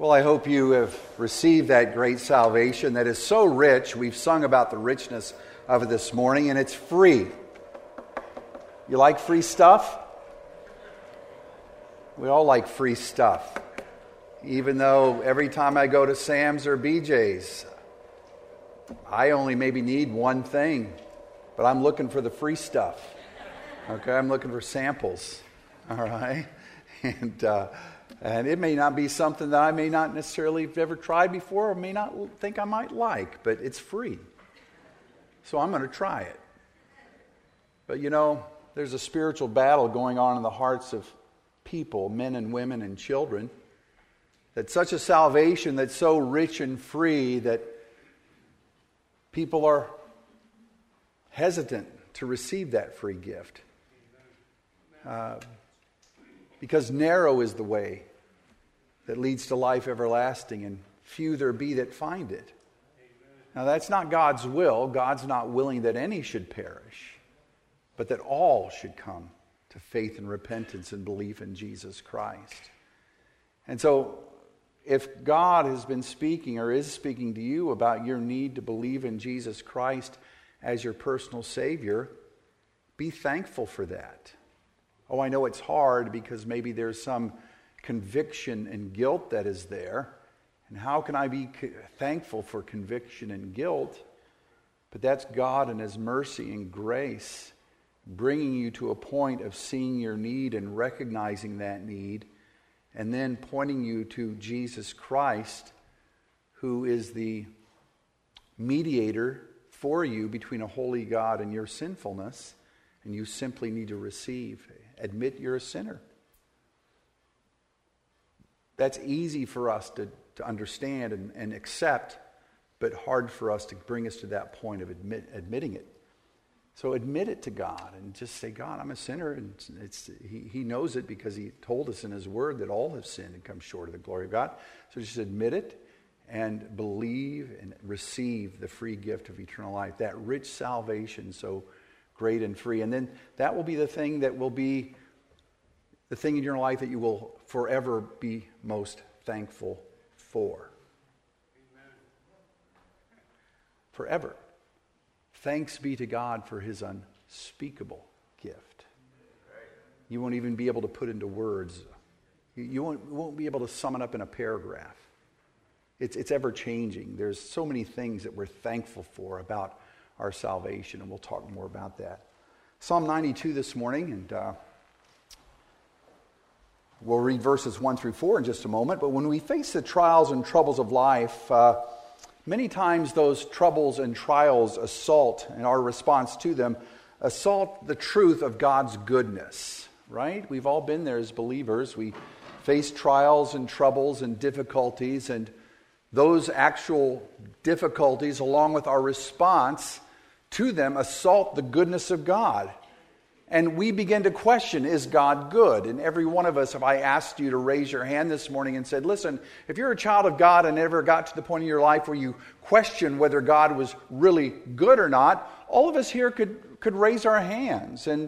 Well, I hope you have received that great salvation that is so rich. We've sung about the richness of it this morning, and it's free. You like free stuff? We all like free stuff. Even though every time I go to Sam's or BJ's, I only maybe need one thing, but I'm looking for the free stuff. Okay, I'm looking for samples. All right, and it may not be something that I may not necessarily have ever tried before, or may not think I might like, but it's free, so I'm going to try it. But you know, there's a spiritual battle going on in the hearts of people, men and women and children. That such a salvation that's so rich and free that people are hesitant to receive that free gift. Because narrow is the way that leads to life everlasting, and few there be that find it. Now that's not God's will. God's not willing that any should perish, but that all should come to faith and repentance and belief in Jesus Christ. And so, if God has been speaking or is speaking to you about your need to believe in Jesus Christ as your personal Savior, be thankful for that. Oh, I know it's hard because maybe there's some conviction and guilt that is there. And how can I be thankful for conviction and guilt? But that's God and His mercy and grace bringing you to a point of seeing your need and recognizing that need, and then pointing you to Jesus Christ, who is the mediator for you between a holy God and your sinfulness, and you simply need to receive. Admit you're a sinner. That's easy for us to understand and accept, but hard for us to bring us to that point of admitting it. So admit it to God and just say, God, I'm a sinner, and He knows it because He told us in His Word that all have sinned and come short of the glory of God. So just admit it and believe and receive the free gift of eternal life, that rich salvation so great and free. And then that will be the thing that will be the thing in your life that you will forever be most thankful for. Amen. Forever. Thanks be to God for His unspeakable gift. You won't even be able to put into words. You won't be able to sum it up in a paragraph. It's ever changing. There's so many things that we're thankful for about our salvation, and we'll talk more about that. Psalm 92 this morning, and we'll read verses 1 through 4 in just a moment. But when we face the trials and troubles of life, many times those troubles and trials assault, and our response to them, assault the truth of God's goodness, right? We've all been there as believers. We face trials and troubles and difficulties, and those actual difficulties, along with our response to them, assault the goodness of God. And we begin to question, is God good? And every one of us, if I asked you to raise your hand this morning and said, listen, if you're a child of God and ever got to the point in your life where you question whether God was really good or not, all of us here could raise our hands. And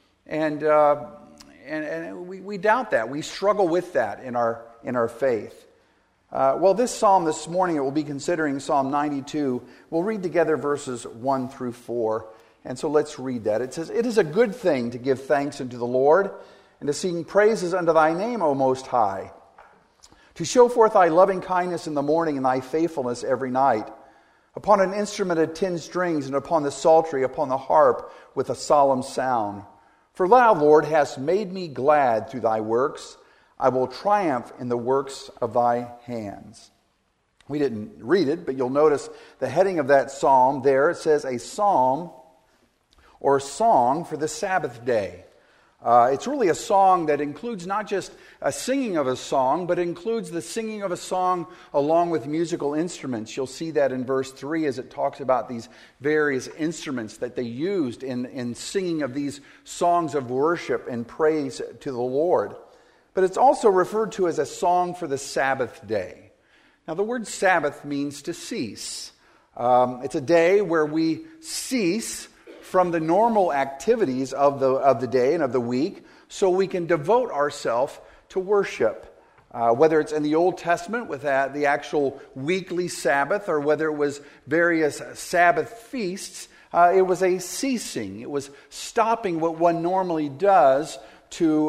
we doubt that. We struggle with that in our faith. Well, this psalm this morning, we'll be considering Psalm 92. We'll read together verses 1 through 4. And so let's read that. It says, "It is a good thing to give thanks unto the Lord, and to sing praises unto thy name, O Most High, to show forth thy loving kindness in the morning and thy faithfulness every night, upon an instrument of 10 strings, and upon the psaltery, upon the harp, with a solemn sound. For thou, Lord, hast made me glad through thy works. I will triumph in the works of thy hands." We didn't read it, but you'll notice the heading of that psalm there. It says, a psalm or song for the Sabbath day. It's really a song that includes not just a singing of a song, but includes the singing of a song along with musical instruments. You'll see that in verse 3 as it talks about these various instruments that they used in singing of these songs of worship and praise to the Lord. But it's also referred to as a song for the Sabbath day. Now the word Sabbath means to cease. It's a day where we cease from the normal activities of the day and of the week, so we can devote ourselves to worship. Whether it's in the Old Testament with the actual weekly Sabbath, or whether it was various Sabbath feasts, it was a ceasing. It was stopping what one normally does to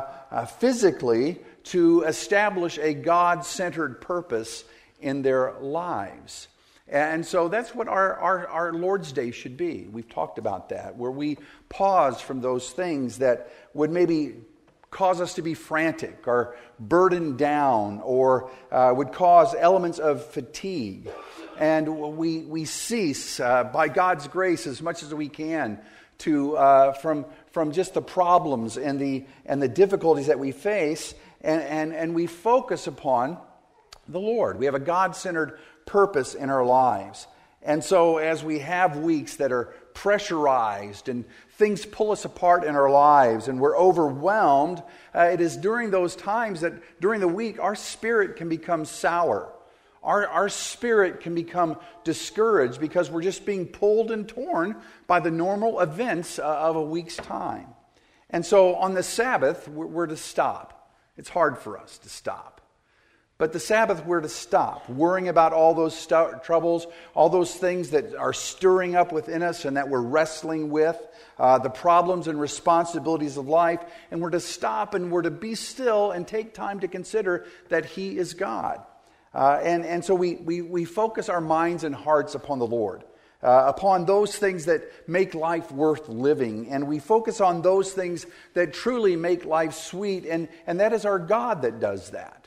physically to establish a God-centered purpose in their lives. And so that's what our Lord's Day should be. We've talked about that, where we pause from those things that would maybe cause us to be frantic or burdened down, or would cause elements of fatigue. And we cease by God's grace as much as we can to from just the problems and the difficulties that we face, and we focus upon the Lord. We have a God-centered purpose in our lives. And so as we have weeks that are pressurized and things pull us apart in our lives and we're overwhelmed, it is during those times that during the week our spirit can become sour. Our spirit can become discouraged because we're just being pulled and torn by the normal events of a week's time. And so on the Sabbath, we're to stop. It's hard for us to stop. But the Sabbath, we're to stop worrying about all those troubles, all those things that are stirring up within us and that we're wrestling with, the problems and responsibilities of life. And we're to stop and we're to be still and take time to consider that He is God. And so we focus our minds and hearts upon the Lord, upon those things that make life worth living. And we focus on those things that truly make life sweet. And that is our God that does that.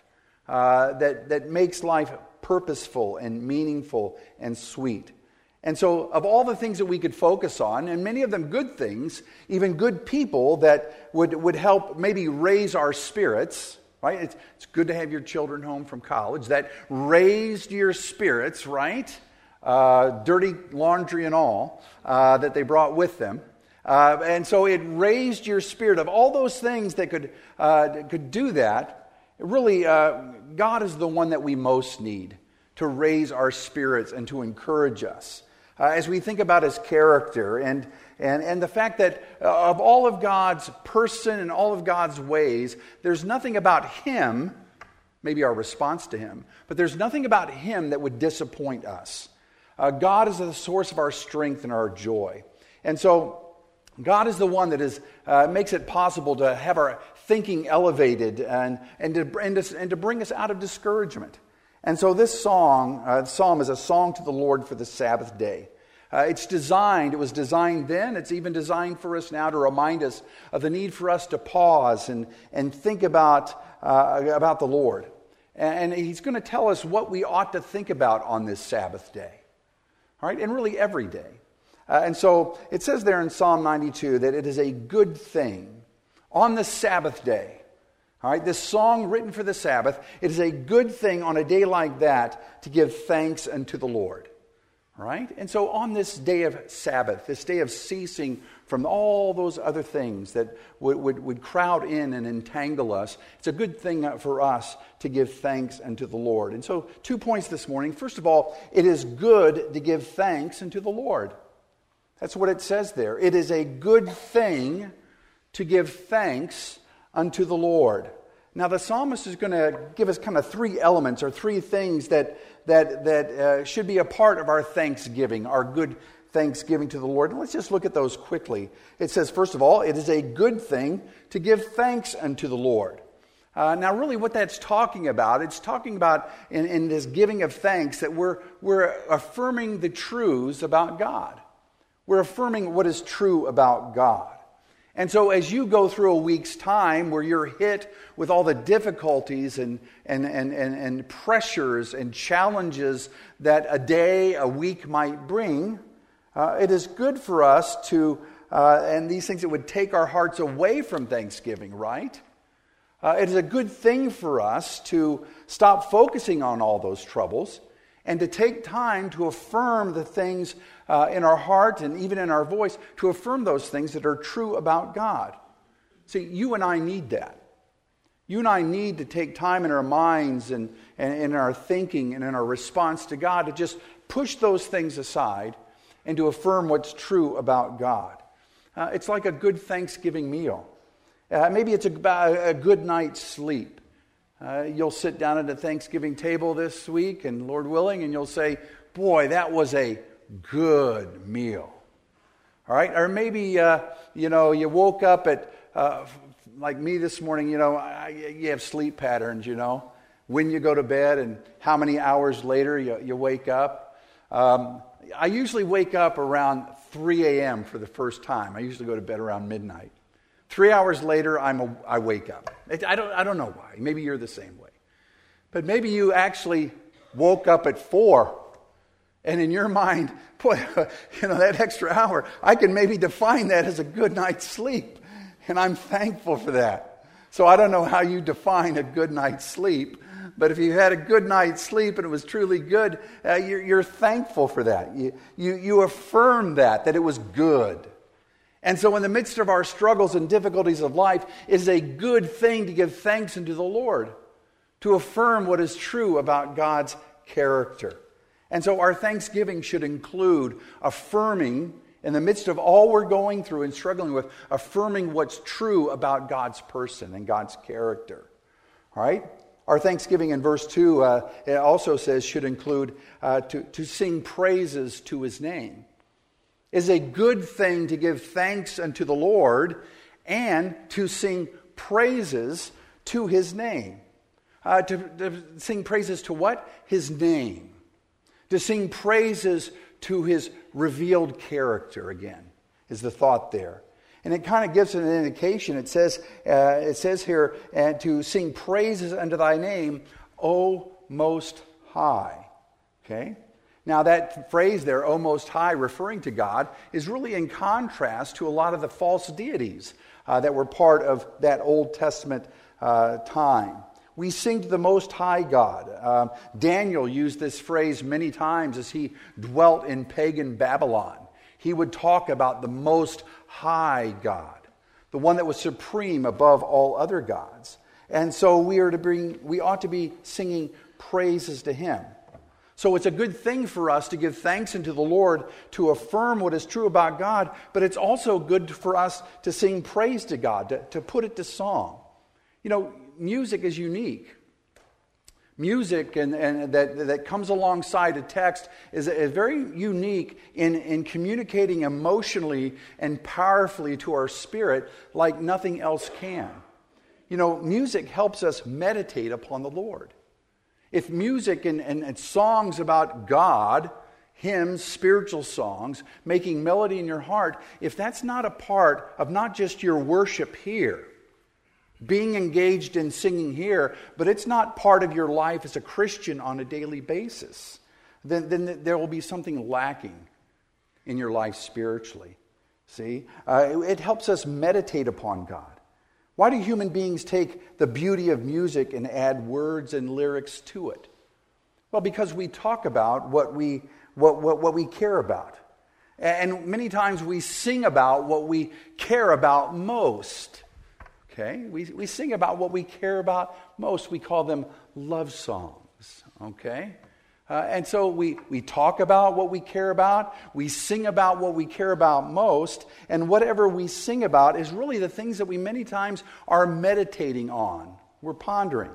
That makes life purposeful and meaningful and sweet. And so of all the things that we could focus on, and many of them good things, even good people that would help maybe raise our spirits, right? It's good to have your children home from college. That raised your spirits, right? Dirty laundry and all that they brought with them. And so it raised your spirit. Of all those things that could do that, really, God is the one that we most need to raise our spirits and to encourage us. As we think about His character and the fact that of all of God's person and all of God's ways, there's nothing about Him, maybe our response to Him, but there's nothing about Him that would disappoint us. God is the source of our strength and our joy. And so God is the one that makes it possible to have our thinking elevated and to bring us out of discouragement. And so this psalm is a song to the Lord for the Sabbath day. It was designed then, it's even designed for us now to remind us of the need for us to pause and think about the Lord. And He's going to tell us what we ought to think about on this Sabbath day. All right, and really every day. And so it says there in Psalm 92 that it is a good thing on the Sabbath day. All right, this song written for the Sabbath, it is a good thing on a day like that to give thanks unto the Lord. All right, and so on this day of Sabbath, this day of ceasing from all those other things that would crowd in and entangle us, it's a good thing for us to give thanks unto the Lord. And so 2 points this morning. First of all, it is good to give thanks unto the Lord. That's what it says there. It is a good thing to give thanks unto the Lord. Now the psalmist is going to give us kind of three elements or three things that should be a part of our thanksgiving, our good thanksgiving to the Lord. And let's just look at those quickly. It says, first of all, it is a good thing to give thanks unto the Lord. Now really what that's talking about, it's talking about in this giving of thanks that we're affirming the truths about God. We're affirming what is true about God. And so as you go through a week's time where you're hit with all the difficulties and pressures and challenges that a day, a week might bring, it is good for us to, and these things that would take our hearts away from Thanksgiving, right? It is a good thing for us to stop focusing on all those troubles and to take time to affirm the things in our heart and even in our voice, to affirm those things that are true about God. See, you and I need that. You and I need to take time in our minds and in our thinking and in our response to God to just push those things aside and to affirm what's true about God. It's like a good Thanksgiving meal. Maybe it's a good night's sleep. You'll sit down at the Thanksgiving table this week, and Lord willing, and you'll say, boy, that was a good meal. All right? Or maybe, you woke up at, like me this morning, you have sleep patterns, when you go to bed and how many hours later you wake up. I usually wake up around 3 a.m. for the first time. I usually go to bed around midnight. 3 hours later, I wake up. I don't know why. Maybe you're the same way. But maybe you actually woke up at 4, and in your mind, boy, that extra hour, I can maybe define that as a good night's sleep. And I'm thankful for that. So I don't know how you define a good night's sleep, but if you had a good night's sleep and it was truly good, you're thankful for that. You affirm that it was good. And so in the midst of our struggles and difficulties of life, it is a good thing to give thanks unto the Lord, to affirm what is true about God's character. And so our thanksgiving should include affirming, in the midst of all we're going through and struggling with, affirming what's true about God's person and God's character. All right? Our thanksgiving in verse 2, it also says, should include to sing praises to His name. It is a good thing to give thanks unto the Lord and to sing praises to His name. To sing praises to what? His name. To sing praises to His revealed character, again, is the thought there. And it kind of gives an indication. It says here, and to sing praises unto Thy name, O Most High. Okay? Now that phrase there, O Most High, referring to God, is really in contrast to a lot of the false deities that were part of that Old Testament time. We sing to the Most High God. Daniel used this phrase many times as he dwelt in pagan Babylon. He would talk about the Most High God, the one that was supreme above all other gods. And so we ought to be singing praises to Him. So it's a good thing for us to give thanks unto the Lord, to affirm what is true about God, but it's also good for us to sing praise to God, to put it to song. Music is unique. Music and that comes alongside a text is very unique in communicating emotionally and powerfully to our spirit like nothing else can. Music helps us meditate upon the Lord. If music and songs about God, hymns, spiritual songs, making melody in your heart, if that's not a part of not just your worship here, being engaged in singing here, but it's not part of your life as a Christian on a daily basis, then there will be something lacking in your life spiritually. See? It helps us meditate upon God. Why do human beings take the beauty of music and add words and lyrics to it? Well, because we talk about what we care about. And many times we sing about what we care about most. Okay? We sing about what we care about most. We call them love songs. Okay? And so we talk about what we care about. We sing about what we care about most. And whatever we sing about is really the things that we many times are meditating on. We're pondering.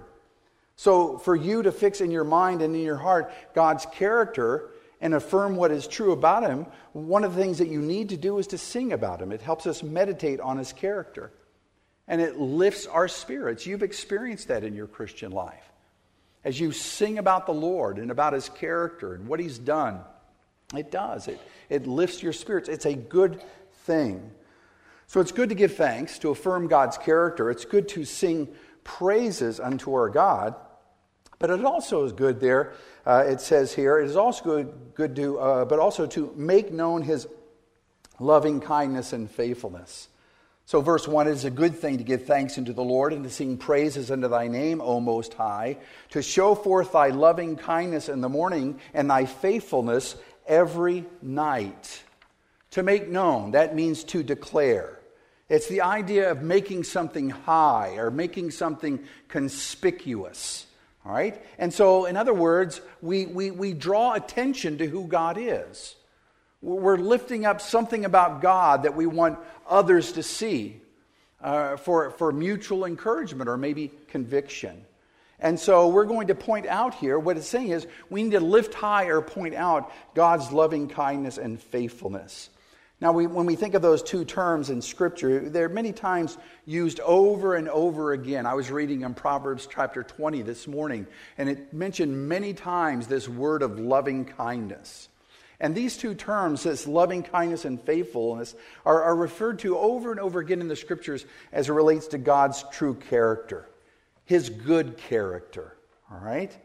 So for you to fix in your mind and in your heart God's character and affirm what is true about Him, one of the things that you need to do is to sing about Him. It helps us meditate on His character. And it lifts our spirits. You've experienced that in your Christian life. As you sing about the Lord and about His character and what He's done, it does. It lifts your spirits. It's a good thing. So it's good to give thanks, to affirm God's character. It's good to sing praises unto our God. But it also is good there, it says here, it is also good to, but also to make known His loving kindness and faithfulness. So verse 1, it is a good thing to give thanks unto the Lord and to sing praises unto Thy name, O Most High, to show forth Thy loving kindness in the morning and Thy faithfulness every night. To make known, that means to declare. It's the idea of making something high or making something conspicuous. All right? And so, in other words, we draw attention to who God is. We're lifting up something about God that we want others to see for mutual encouragement or maybe conviction. And so we're going to point out here, what it's saying is we need to lift high or point out God's loving kindness and faithfulness. Now, when we think of those two terms in Scripture, they're many times used over and over again. I was reading in Proverbs chapter 20 this morning, and it mentioned many times this word of loving kindness. And these two terms, this loving kindness and faithfulness, are referred to over and over again in the Scriptures as it relates to God's true character, His good character. All right?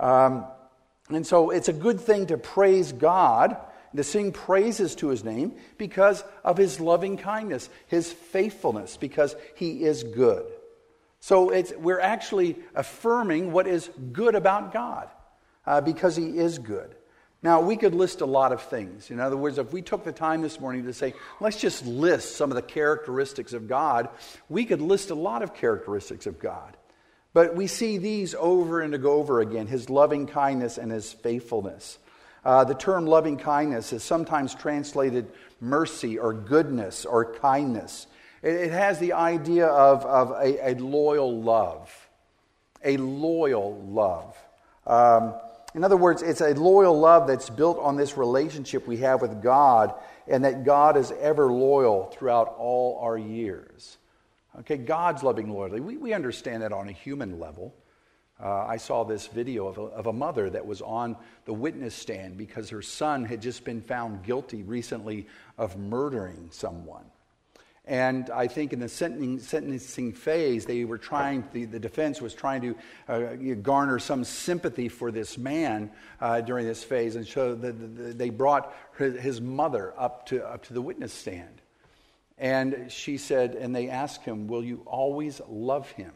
And so it's a good thing to praise God, to sing praises to His name because of His loving kindness, His faithfulness, because He is good. So we're actually affirming what is good about God because He is good. Now, we could list a lot of things. In other words, if we took the time this morning to say, let's just list some of the characteristics of God, we could list a lot of characteristics of God. But we see these over and over again, His loving kindness and His faithfulness. The term loving kindness is sometimes translated mercy or goodness or kindness. It has the idea of a loyal love. A loyal love. In other words, it's a loyal love that's built on this relationship we have with God, and that God is ever loyal throughout all our years. Okay, God's loving loyalty. We understand that on a human level. I saw this video of a mother that was on the witness stand because her son had just been found guilty recently of murdering someone. And I think in the sentencing phase, they were the defense was trying to garner some sympathy for this man during this phase, and so they brought his mother up to the witness stand. And she said, and they asked him, "Will you always love him?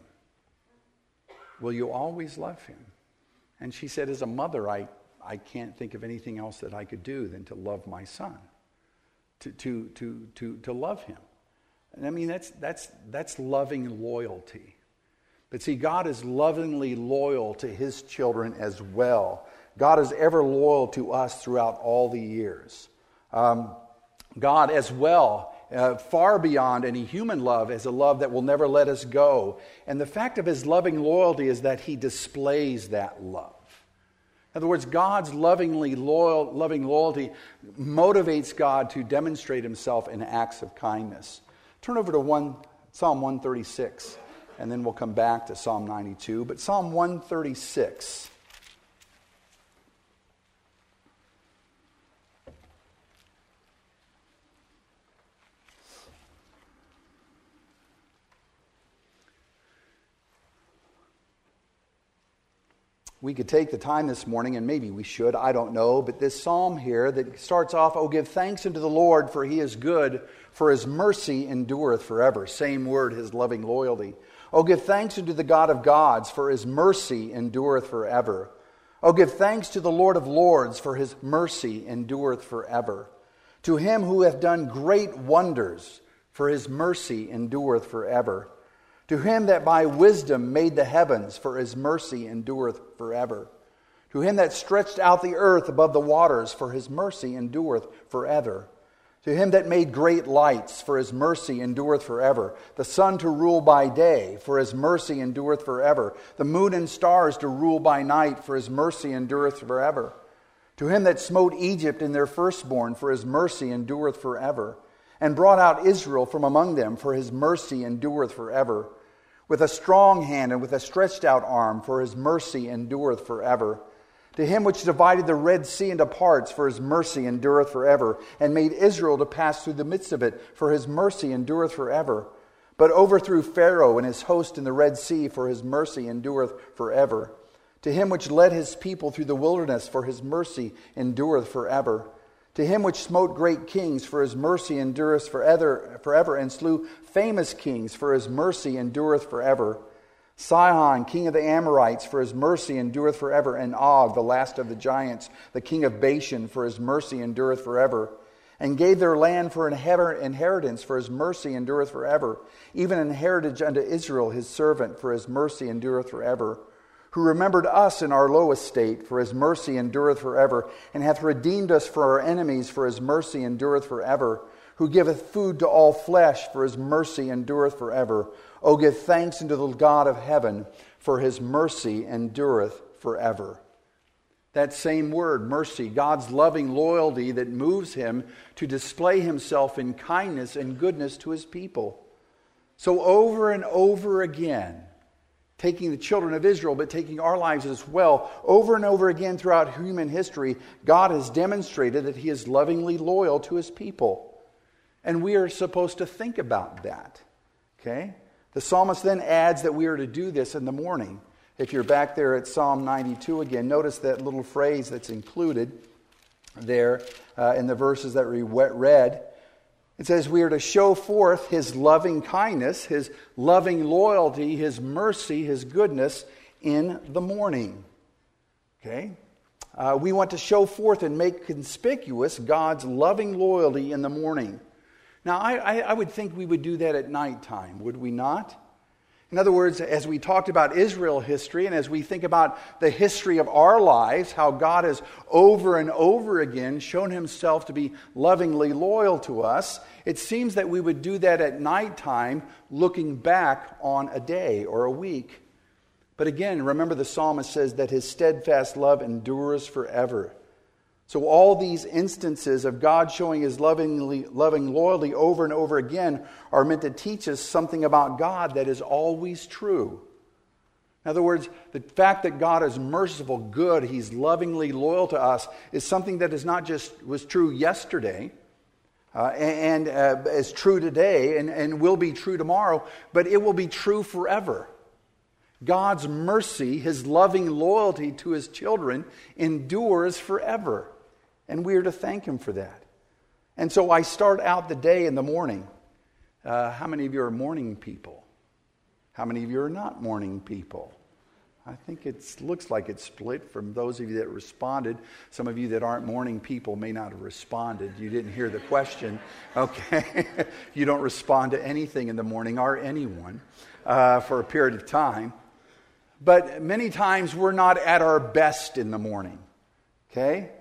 Will you always love him?" And she said, "As a mother, I can't think of anything else that I could do than to love my son, to love him." And I mean, that's loving loyalty. But see, God is lovingly loyal to His children as well. God is ever loyal to us throughout all the years. God as well, far beyond any human love, is a love that will never let us go. And the fact of His loving loyalty is that He displays that love. In other words, God's loving loyalty motivates God to demonstrate Himself in acts of kindness. Turn over to Psalm 136, and then we'll come back to Psalm 92. But Psalm 136. We could take the time this morning, and maybe we should, I don't know, but this psalm here that starts off, "Oh, give thanks unto the Lord, for He is good, for His mercy endureth forever." Same word, His loving loyalty. "Oh, give thanks unto the God of gods, for His mercy endureth forever. Oh, give thanks to the Lord of lords, for His mercy endureth forever. To Him who hath done great wonders, for His mercy endureth forever. To Him that by wisdom made the heavens, for His mercy endureth forever. To Him that stretched out the earth above the waters, for His mercy endureth forever. To Him that made great lights, for His mercy endureth forever. The sun to rule by day, for His mercy endureth forever. The moon and stars to rule by night, for His mercy endureth forever. To Him that smote Egypt in their firstborn, for His mercy endureth forever. And brought out Israel from among them, for His mercy endureth forever. With a strong hand and with a stretched out arm, for His mercy endureth forever. To Him which divided the Red Sea into parts, for His mercy endureth forever. And made Israel to pass through the midst of it, for His mercy endureth forever. But overthrew Pharaoh and his host in the Red Sea, for His mercy endureth forever. To Him which led His people through the wilderness, for His mercy endureth forever. To Him which smote great kings, for His mercy endureth forever, and slew famous kings, for His mercy endureth forever. Sihon, king of the Amorites, for His mercy endureth forever. And Og, the last of the giants, the king of Bashan, for His mercy endureth forever. And gave their land for an inheritance, for His mercy endureth forever. Even an heritage unto Israel, His servant, for His mercy endureth forever. Who remembered us in our low estate, for His mercy endureth forever, and hath redeemed us for our enemies, for His mercy endureth forever. Who giveth food to all flesh, for His mercy endureth forever. O give thanks unto the God of heaven, for his mercy endureth forever. That same word, mercy, God's loving loyalty that moves him to display himself in kindness and goodness to his people. So over and over again, taking the children of Israel, but taking our lives as well, over and over again throughout human history, God has demonstrated that he is lovingly loyal to his people. And we are supposed to think about that. Okay? The psalmist then adds that we are to do this in the morning. If you're back there at Psalm 92 again, notice that little phrase that's included there in the verses that we read. It says we are to show forth his loving kindness, his loving loyalty, his mercy, his goodness in the morning. Okay? We want to show forth and make conspicuous God's loving loyalty in the morning. Now, I would think we would do that at nighttime, would we not? In other words, as we talked about Israel history and as we think about the history of our lives, how God has over and over again shown himself to be lovingly loyal to us, it seems that we would do that at nighttime, looking back on a day or a week. But again, remember the psalmist says that his steadfast love endures forever. So all these instances of God showing his loving loyalty over and over again are meant to teach us something about God that is always true. In other words, the fact that God is merciful, good, he's lovingly loyal to us is something that is not just was true yesterday and is true today and will be true tomorrow, but it will be true forever. God's mercy, his loving loyalty to his children endures forever. And we are to thank him for that. And so I start out the day in the morning. How many of you are morning people? How many of you are not morning people? I think it looks like it's split from those of you that responded. Some of you that aren't morning people may not have responded. You didn't hear the question. Okay. You don't respond to anything in the morning or anyone for a period of time. But many times we're not at our best in the morning. Okay?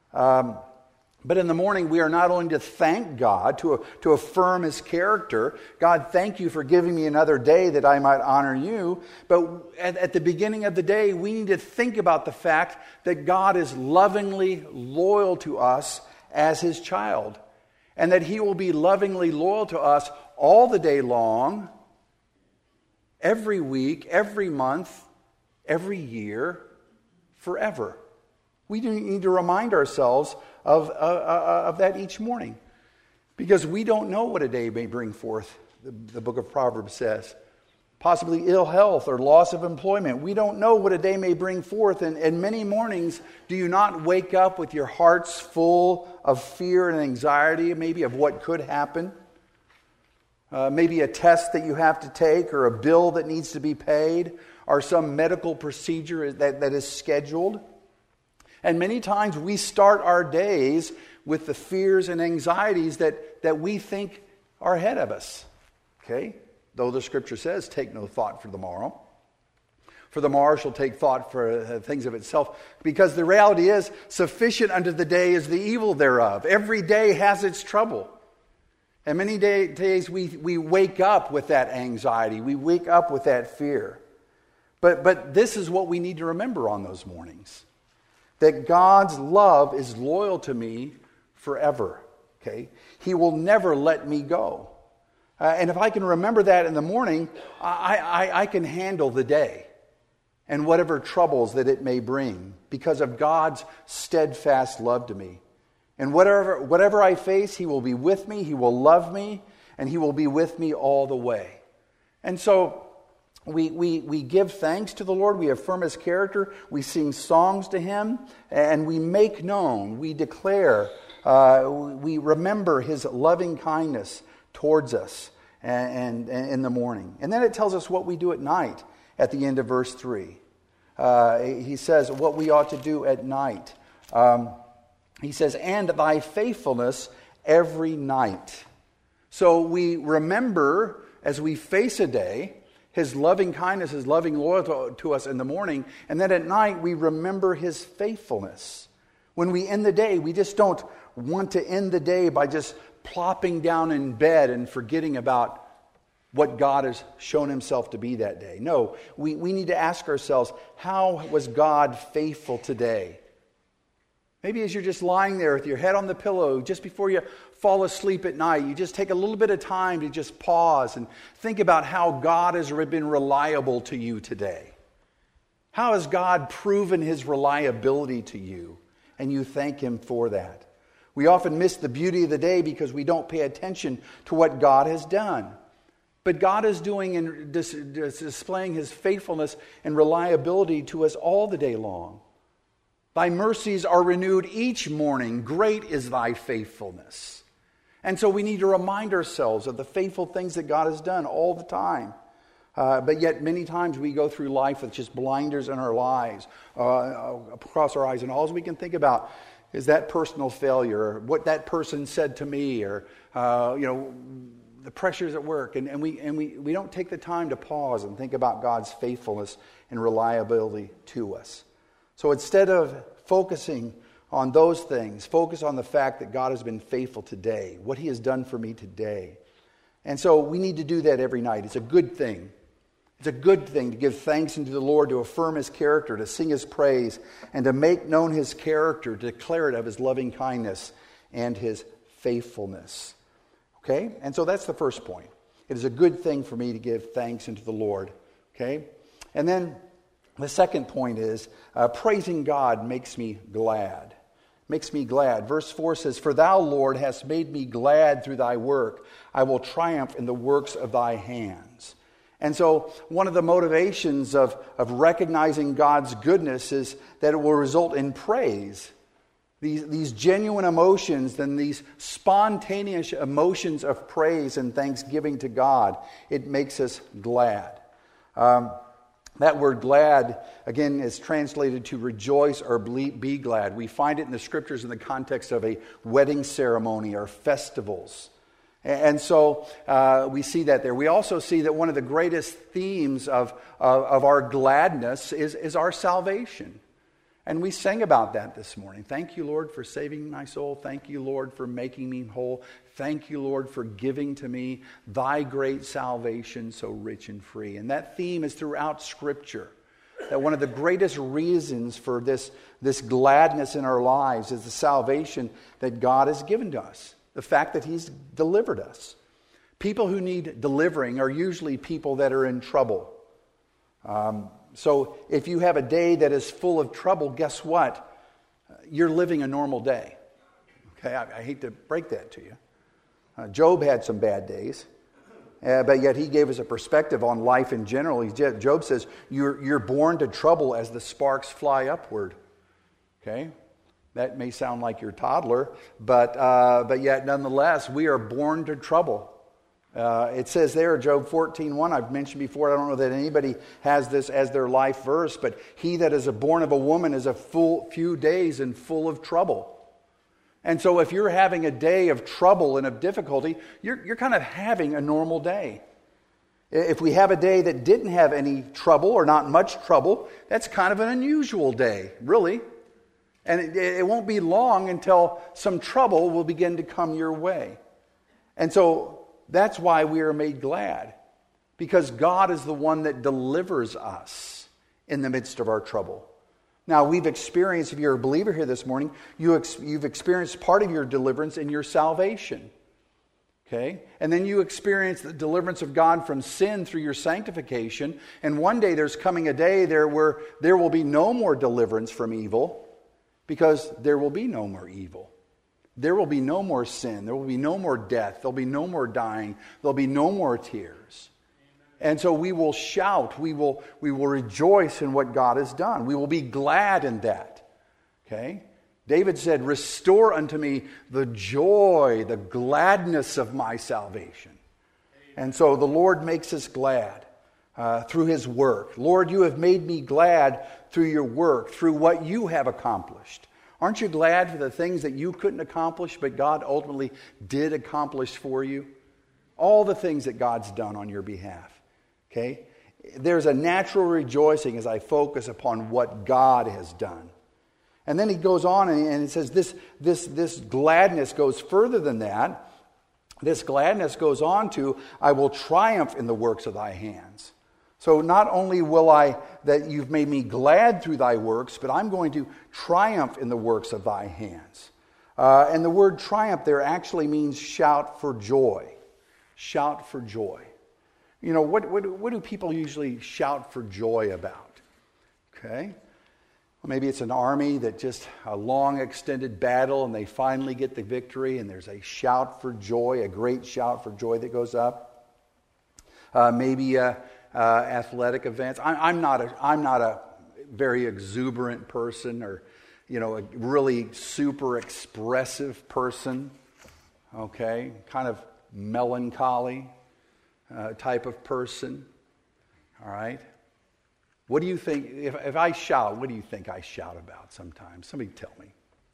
But in the morning, we are not only to thank God, to affirm his character. God, thank you for giving me another day that I might honor you. But at the beginning of the day, we need to think about the fact that God is lovingly loyal to us as his child. And that he will be lovingly loyal to us all the day long, every week, every month, every year, forever. We need to remind ourselves of that each morning. Because we don't know what a day may bring forth, the book of Proverbs says. Possibly ill health or loss of employment. We don't know what a day may bring forth. And many mornings, do you not wake up with your hearts full of fear and anxiety, maybe of what could happen? Maybe a test that you have to take, or a bill that needs to be paid, or some medical procedure that is scheduled. And many times we start our days with the fears and anxieties that we think are ahead of us. Okay? Though the scripture says, take no thought for the morrow. For the morrow shall take thought for things of itself. Because the reality is, sufficient unto the day is the evil thereof. Every day has its trouble. And many days we wake up with that anxiety. We wake up with that fear. But this is what we need to remember on those mornings. That God's love is loyal to me forever. Okay? He will never let me go. And if I can remember that in the morning, I can handle the day and whatever troubles that it may bring because of God's steadfast love to me. And whatever I face, he will be with me, he will love me, and he will be with me all the way. And so we give thanks to the Lord, we affirm his character, we sing songs to him, and we make known, we declare, we remember his loving kindness towards us and in the morning. And then it tells us what we do at night at the end of verse 3. He says what we ought to do at night. He says, and thy faithfulness every night. So we remember as we face a day, his loving kindness, his loving loyalty to us in the morning. And then at night, we remember his faithfulness. When we end the day, we just don't want to end the day by just plopping down in bed and forgetting about what God has shown himself to be that day. No, we need to ask ourselves, how was God faithful today? Maybe as you're just lying there with your head on the pillow, just before you fall asleep at night, you just take a little bit of time to just pause and think about how God has been reliable to you today. How has God proven his reliability to you? And you thank him for that. We often miss the beauty of the day because we don't pay attention to what God has done. But God is doing and displaying his faithfulness and reliability to us all the day long. Thy mercies are renewed each morning. Great is thy faithfulness. And so we need to remind ourselves of the faithful things that God has done all the time. But yet many times we go through life with just blinders in our lives, across our eyes, and all we can think about is that personal failure, or what that person said to me, or the pressures at work, and we don't take the time to pause and think about God's faithfulness and reliability to us. So instead of focusing on those things, focus on the fact that God has been faithful today, what he has done for me today. And so we need to do that every night. It's a good thing. It's a good thing to give thanks unto the Lord, to affirm his character, to sing his praise, and to make known his character, to declare it of his loving kindness and his faithfulness. Okay? And so that's the first point. It is a good thing for me to give thanks unto the Lord. Okay? And then the second point is, praising God makes me glad. Makes me glad. Verse 4 says, For thou, Lord, hast made me glad through thy work. I will triumph in the works of thy hands. And so one of the motivations of recognizing God's goodness is that it will result in praise. These genuine emotions and these spontaneous emotions of praise and thanksgiving to God, it makes us glad. That word glad, again, is translated to rejoice or be glad. We find it in the scriptures in the context of a wedding ceremony or festivals. And so we see that there. We also see that one of the greatest themes of our gladness is our salvation. And we sang about that this morning. Thank you, Lord, for saving my soul. Thank you, Lord, for making me whole. Thank you, Lord, for giving to me thy great salvation so rich and free. And that theme is throughout Scripture. That one of the greatest reasons for this gladness in our lives is the salvation that God has given to us. The fact that he's delivered us. People who need delivering are usually people that are in trouble. So if you have a day that is full of trouble, guess what? You're living a normal day. Okay, I hate to break that to you. Job had some bad days, but yet he gave us a perspective on life in general. Job says, you're born to trouble as the sparks fly upward. Okay? That may sound like your toddler, but yet nonetheless, we are born to trouble. It says there, Job 14:1, I've mentioned before, I don't know that anybody has this as their life verse, but he that is born of a woman is a few days and full of trouble. And so if you're having a day of trouble and of difficulty, you're kind of having a normal day. If we have a day that didn't have any trouble or not much trouble, that's kind of an unusual day, really. And it won't be long until some trouble will begin to come your way. And so that's why we are made glad. Because God is the one that delivers us in the midst of our trouble. Now, we've experienced, if you're a believer here this morning, you've experienced part of your deliverance in your salvation. Okay? And then you experience the deliverance of God from sin through your sanctification. And one day there's coming a day there where there will be no more deliverance from evil. Because there will be no more evil. There will be no more sin. There will be no more death. There will be no more dying. There will be no more tears. And so we will shout. We will rejoice in what God has done. We will be glad in that. Okay? David said, restore unto me the joy, the gladness of my salvation. And so the Lord makes us glad through his work. Lord, you have made me glad through your work, through what you have accomplished. Aren't you glad for the things that you couldn't accomplish, but God ultimately did accomplish for you? All the things that God's done on your behalf. Okay? There's a natural rejoicing as I focus upon what God has done. And then he goes on and he says this gladness goes further than that. This gladness goes on to, I will triumph in the works of thy hands. So not only will that you've made me glad through thy works, but I'm going to triumph in the works of thy hands. And the word triumph there actually means shout for joy. Shout for joy. You know, what do people usually shout for joy about? Okay. Well, maybe it's an army that just a long extended battle and they finally get the victory and there's a shout for joy, a great shout for joy that goes up. Maybe athletic events. I'm not a very exuberant person or, you know, a really super expressive person. Okay, kind of melancholy type of person. All right. What do you think, if I shout, what do you think I shout about sometimes? Somebody tell me.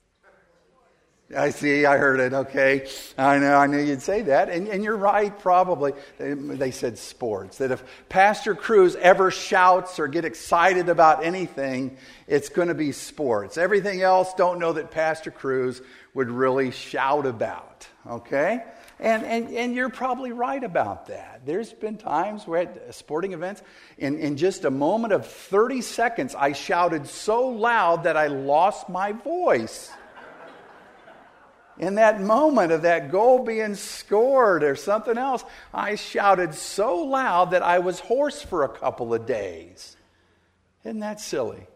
I see, I heard it, okay. I knew you'd say that. And you're right, probably. They said sports. That if Pastor Cruz ever shouts or get excited about anything, it's going to be sports. Everything else, don't know that Pastor Cruz would really shout about, okay? And you're probably right about that. There's been times where at sporting events, in just a moment of 30 seconds, I shouted so loud that I lost my voice. In that moment of that goal being scored or something else, I shouted so loud that I was hoarse for a couple of days. Isn't that silly?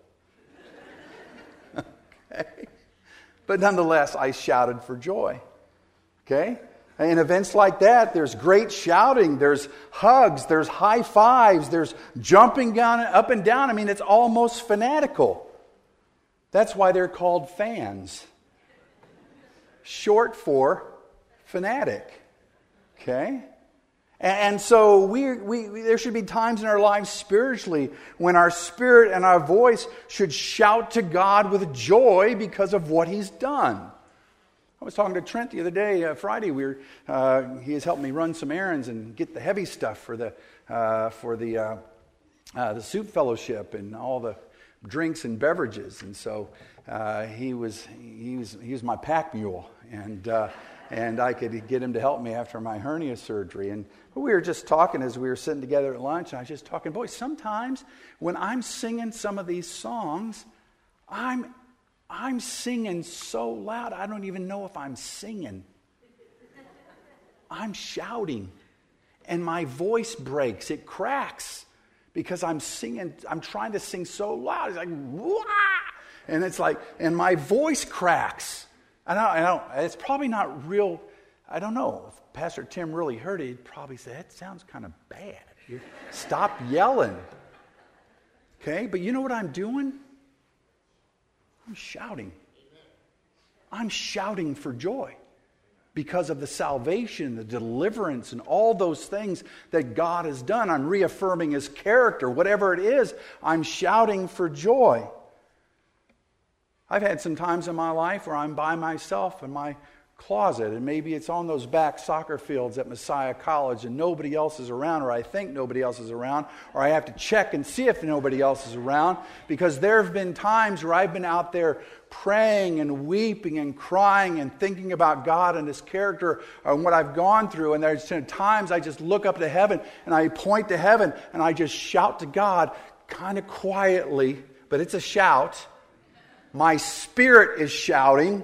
Okay. But nonetheless, I shouted for joy. Okay? In events like that, there's great shouting, there's hugs, there's high fives, there's jumping down, up and down. I mean, it's almost fanatical. That's why they're called fans. Short for fanatic. Okay? And so there should be times in our lives spiritually when our spirit and our voice should shout to God with joy because of what He's done. I was talking to Trent the other day, Friday. He has helped me run some errands and get the heavy stuff for the soup fellowship and all the drinks and beverages. And so he was my pack mule, and I could get him to help me after my hernia surgery. And we were just talking as we were sitting together at lunch, and I was just talking, boy, sometimes when I'm singing some of these songs, I'm singing so loud, I don't even know if I'm singing. I'm shouting, and my voice breaks, it cracks, because I'm singing, I'm trying to sing so loud. It's like, wah! And it's like, and my voice cracks. I don't, it's probably not real, I don't know. If Pastor Tim really heard it, he'd probably say, that sounds kind of bad. Stop yelling. Okay, but you know what I'm doing? I'm shouting. I'm shouting for joy because of the salvation, the deliverance, and all those things that God has done. I'm reaffirming His character. Whatever it is, I'm shouting for joy. I've had some times in my life where I'm by myself in my closet, and maybe it's on those back soccer fields at Messiah College and nobody else is around, or I think nobody else is around, or I have to check and see if nobody else is around, because there have been times where I've been out there praying and weeping and crying and thinking about God and His character and what I've gone through, and there's times I just look up to heaven and I point to heaven and I just shout to God kind of quietly, but it's a shout. My spirit is shouting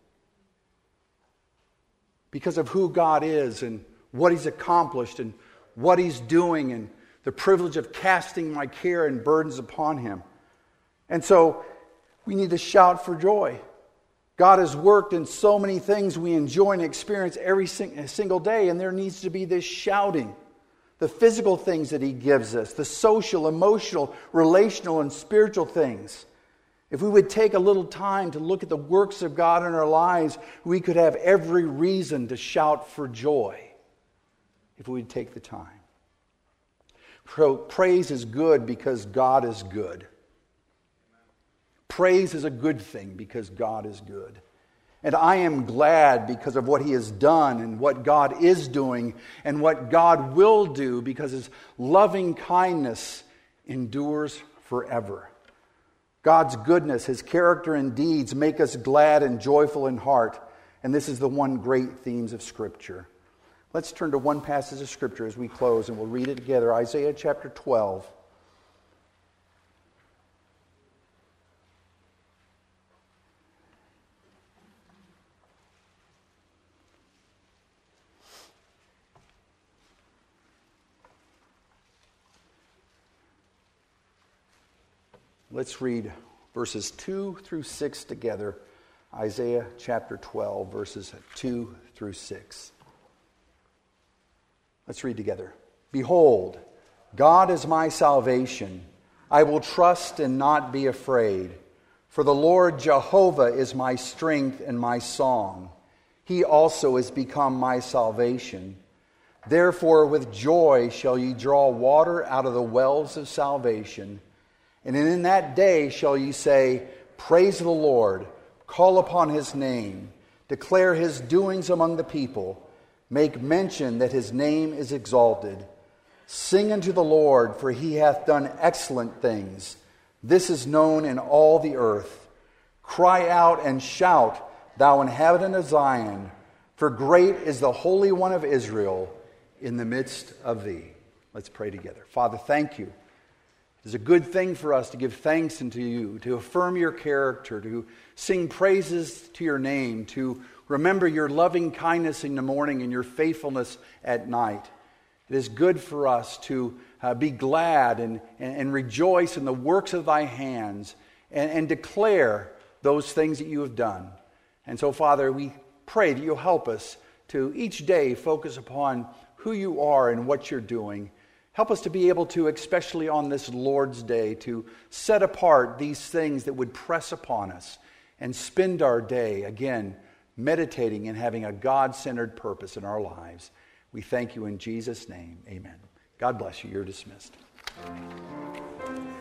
because of who God is and what He's accomplished and what He's doing and the privilege of casting my care and burdens upon Him. And so we need to shout for joy. God has worked in so many things we enjoy and experience every single day, and there needs to be this shouting. The physical things that He gives us, the social, emotional, relational, and spiritual things. If we would take a little time to look at the works of God in our lives, we could have every reason to shout for joy if we would take the time. Praise is good because God is good. Praise is a good thing because God is good. And I am glad because of what He has done and what God is doing and what God will do, because His loving kindness endures forever. God's goodness, His character and deeds make us glad and joyful in heart. And this is the one great themes of Scripture. Let's turn to one passage of Scripture as we close, and we'll read it together. Isaiah chapter 12. Let's read verses 2 through 6 together. Isaiah chapter 12, verses 2 through 6. Let's read together. Behold, God is my salvation. I will trust and not be afraid. For the Lord Jehovah is my strength and my song. He also has become my salvation. Therefore with joy shall ye draw water out of the wells of salvation. And in that day shall ye say, Praise the Lord, call upon his name, declare his doings among the people, make mention that his name is exalted. Sing unto the Lord, for he hath done excellent things. This is known in all the earth. Cry out and shout, thou inhabitant of Zion, for great is the Holy One of Israel in the midst of thee. Let's pray together. Father, thank you. It's a good thing for us to give thanks unto you, to affirm your character, to sing praises to your name, to remember your loving kindness in the morning and your faithfulness at night. It is good for us to be glad and rejoice in the works of thy hands and declare those things that you have done. And so, Father, we pray that you'll help us to each day focus upon who you are and what you're doing. Help us to be able to, especially on this Lord's Day, to set apart these things that would press upon us and spend our day, again, meditating and having a God-centered purpose in our lives. We thank you in Jesus' name. Amen. God bless you. You're dismissed.